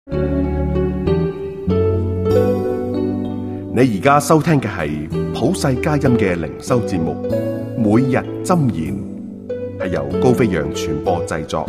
你而家收聽嘅係普世佳音嘅靈修節目，每日箴言，係由高飛揚傳播製作。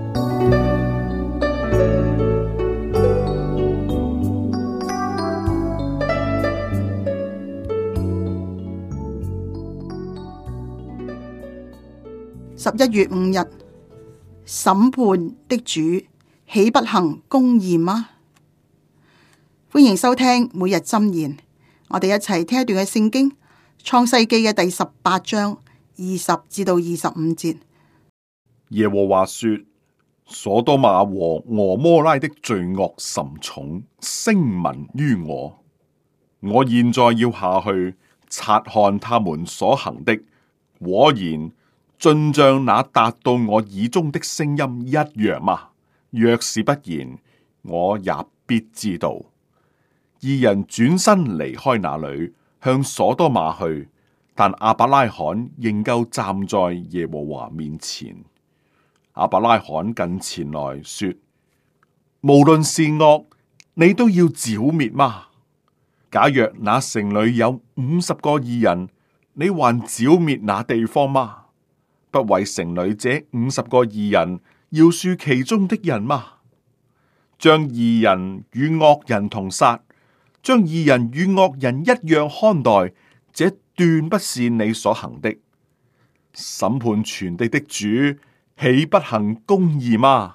11月5日，審判的主豈不行公義嗎？歡迎收聽每日箴言，我哋一齊聽一段嘅聖經，創世記嘅第18章20至到25節。 耶和華說：所多瑪和蛾摩拉的罪惡甚重，聲聞於我。我現在要下去察看他們所行的，果然盡像那達到我耳中的聲音一樣嗎？若是不然，我也必知道。二人轉身離開那裏，向所多瑪去，但亞伯拉罕仍舊站在耶和華面前。亞伯拉罕近前來說：無論善惡，你都要剿滅嗎？假若那城裏有50個義人，你還剿滅那地方嗎？不為城裏這50個義人饒恕其中的人嗎？將義人與惡人同殺，將義人與惡人一樣看待，這斷不是你所行的。審判全地的主豈不行公義嗎？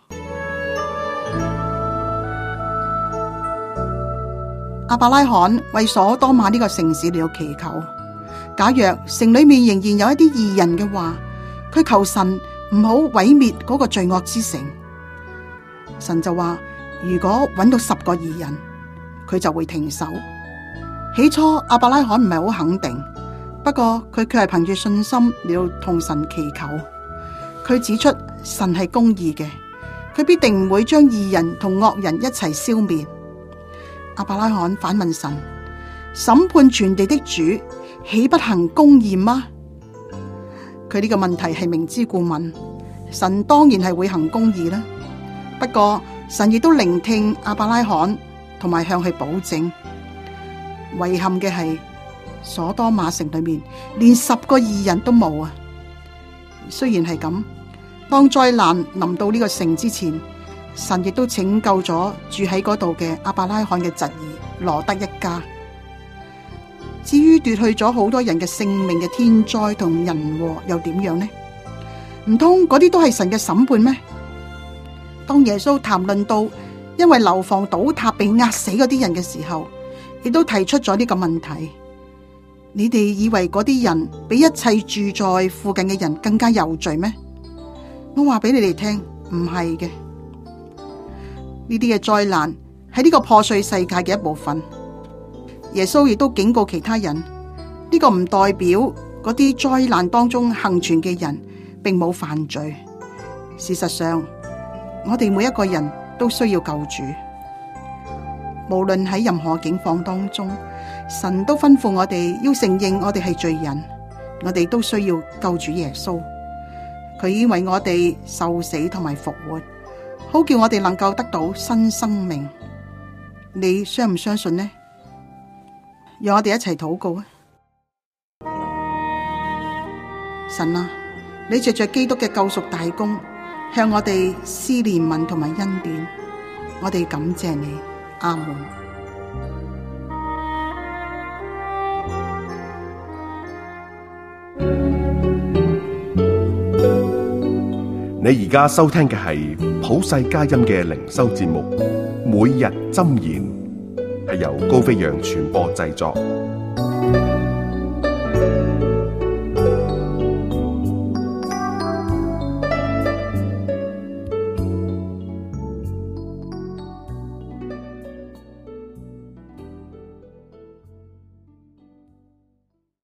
亞伯拉罕為所多瑪呢個城市嚟到祈求，假若城裏面仍然有一啲義人嘅話，佢求神唔好毀滅嗰個罪惡之城。神就話：如果揾到10個義人，佢就會停手。起初亞伯拉罕唔係好肯定，不過佢卻係憑住信心嚟到同神祈求。佢指出神係公義嘅，佢必定唔會將義人同惡人一齊消滅。亞伯拉罕反問神：審判全地的主豈不行公義嗎？佢呢個問題係明知故問，神當然係會行公義啦。不過神亦都聆聽亞伯拉罕，同埋向佢保證。遺憾嘅係，所多瑪城裏面連10個義人都冇啊。雖然係咁，當災難臨到呢個城之前，神亦都拯救咗住喺嗰度嘅亞伯拉罕嘅侄兒羅德一家。至於奪去咗好多人嘅性命嘅天災同人禍又點樣呢？唔通嗰啲都係神嘅審判咩？當耶穌談論到因為樓房倒塌被壓死嗰啲人嘅時候，亦都提出咗呢個問題。你哋以為嗰啲人比一切住在附近嘅人更加有罪咩？我話俾你哋聽，唔係嘅。呢啲嘅災難係呢個破碎世界嘅一部分。耶穌亦都警告其他人，呢個唔代表嗰啲災難當中幸存嘅人並冇犯罪。事實上，我哋每一個人都需要救主。無論喺任何境況當中，神都吩咐我哋要承認我哋係罪人，我哋都需要救主耶穌。佢已經為我哋受死同埋復活，好叫我哋能夠得到新生命。你相唔相信呢？讓我哋一齊禱告啊！神啊，你藉着基督嘅救贖大功，向我哋施憐憫同埋恩典，我哋感謝你。阿門。 你而家收聽嘅係普世佳音嘅靈修節目，每日箴言，係由高飛揚傳播製作。